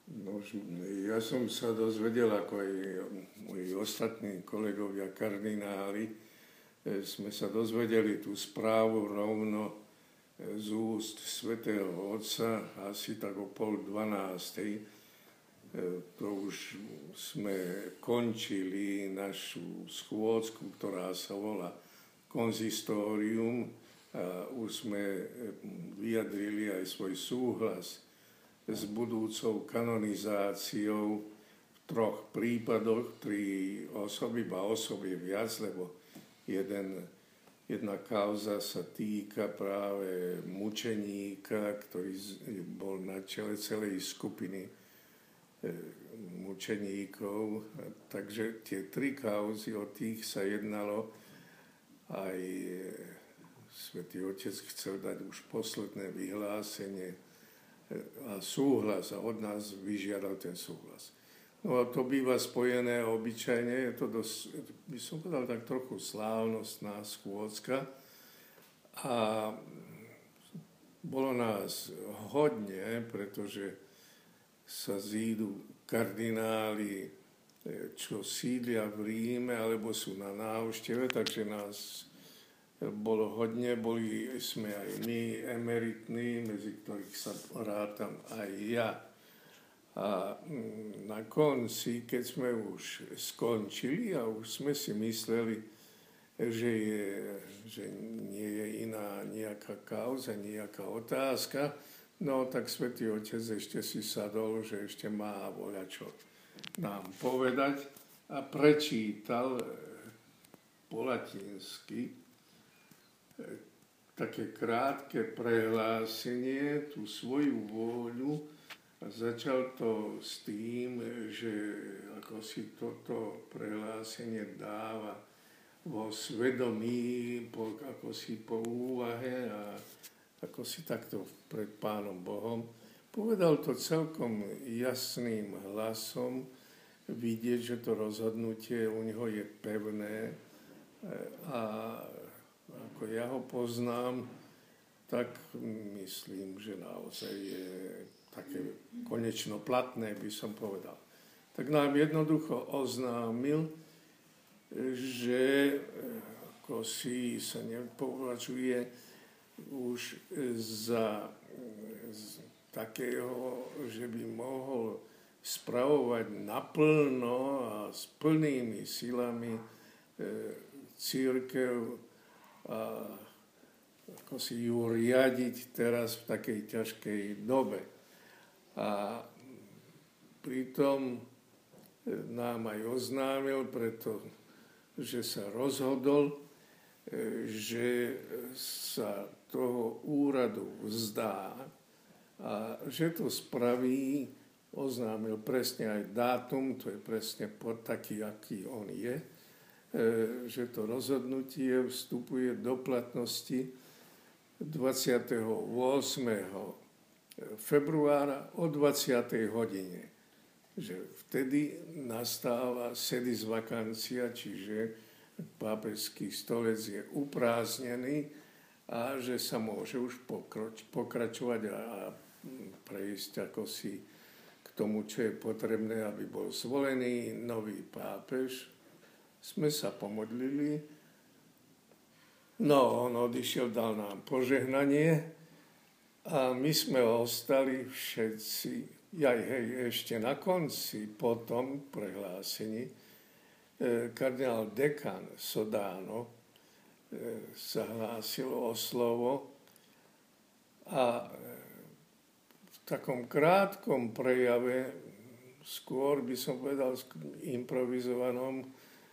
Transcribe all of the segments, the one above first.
No, ja som sa dozvedel, ako aj moji ostatní kolegovia kardináli, sme sa dozvedeli tú správu rovno z úst svätého Otca asi tak o 11:30. To už sme končili našu schôdzku, ktorá sa volá konzistórium, a už sme vyjadrili aj svoj súhlas s budúcou kanonizáciou v 3 prípadoch. 3 osoby, iba osob je viac, lebo jedna kauza sa týka práve mučeníka, ktorý bol na čele celej skupiny mučeníkov. Takže tie 3 kauzy, o tých sa jednalo. Aj Svätý Otec chcel dať už posledné vyhlásenie a súhlas, a od nás vyžiadal ten súhlas. No a to býva spojené obyčajne, je to dosť, by som povedal, tak trochu slávnostná schôdzka. A bolo nás hodne, pretože sa zídu kardináli, čo sídlia v Ríme, alebo sú na návšteve, takže nás bolo hodne, boli sme aj my emeritní, medzi ktorých sa rátam aj ja. A na konci, keď sme už skončili a už sme si mysleli, že nie je iná nejaká kauza, nejaká otázka, no tak Svätý Otec ešte si sadol, že ešte má voľačo nám povedať, a prečítal po latinsky také krátke prehlásenie, tú svoju vôľu, a začal to s tým, že ako si toto prehlásenie dáva vo svedomí, ako si po úvahe a ako si takto pred Pánom Bohom. Povedal to celkom jasným hlasom, vidieť, že to rozhodnutie u neho je pevné, a ako ja ho poznám, tak myslím, že naozaj je také konečno platné, by som povedal. Tak nám jednoducho oznámil, že ako si sa nepovažuje už za takého, že by mohol spravovať naplno a s plnými silami cirkev a ako si ju riadiť teraz v takej ťažkej dobe. A pritom nám aj oznámil, pretože sa rozhodol, že sa toho úradu vzdá a že to spraví, oznámil presne aj dátum, to je presne taký, aký on je, že to rozhodnutie vstupuje do platnosti 28. februára o 20. hodine. Že vtedy nastáva sedis vacancia, čiže pápežský stolec je uprázdnený a že sa môže už pokračovať a prejsť ako si k tomu, čo je potrebné, aby bol zvolený nový pápež. Sme sa pomodlili, no on odišiel, dal nám požehnanie a my sme ostali všetci, ešte na konci, po tom prehlásení, kardinál dekan Sodano sa hlásil o slovo a v takom krátkom prejave, skôr by som povedal improvizovanom,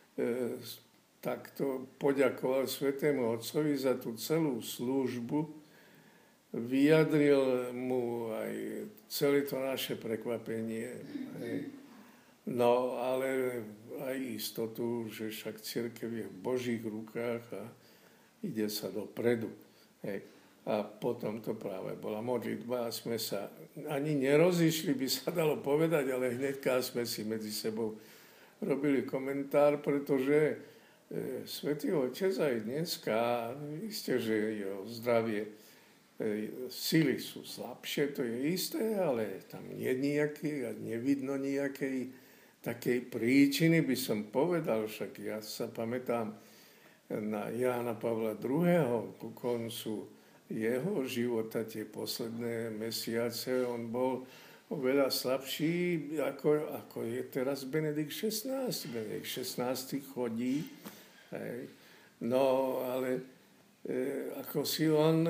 takto poďakoval Svätému Otcovi za tú celú službu, vyjadril mu aj celé to naše prekvapenie. No, ale aj istotu, že však cirkev je v Božích rukách a ide sa dopredu. A potom to práve bola modlitba a sme sa ani nerozišli, by sa dalo povedať, ale hnedka sme si medzi sebou robili komentár, pretože Svätý Otec aj dneska, isté, že jeho zdravie sily sú slabšie, to je isté, ale tam nie je nejakej a nevidno nejakej takej príčiny, by som povedal, však ja sa pamätám na Jána Pavla II. Ku koncu jeho života, tie posledné mesiace, on bol oveľa slabší, ako je teraz Benedikt XVI. Benedikt XVI chodí, hej. No, ale ako si on,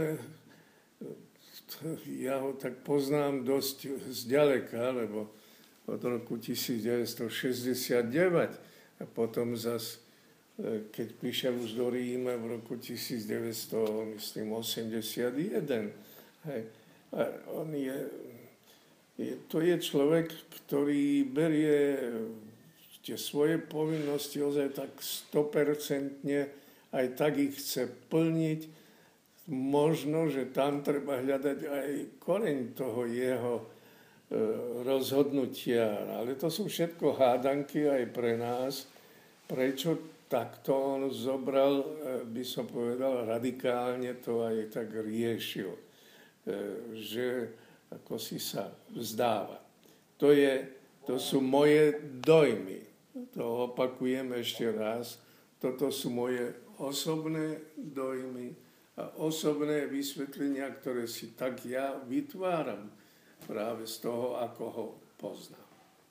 ja ho tak poznám dosť zďaleka, lebo od roku 1969 a potom zas, keď prišiel už do Ríma v roku 1981. Hej. A on to je človek, ktorý berie tie svoje povinnosti ozaj tak 100%, aj tak ich chce plniť. Možno, že tam treba hľadať aj koreň toho jeho rozhodnutia. Ale to sú všetko hádanky aj pre nás. Prečo takto on zobral, by som povedal, radikálne to aj tak riešil. Že ako si sa vzdáva. To sú moje dojmy. To opakujem ešte raz. Toto sú moje osobné dojmy a osobné vysvetlenia, ktoré si tak ja vytváram práve z toho, ako ho poznám.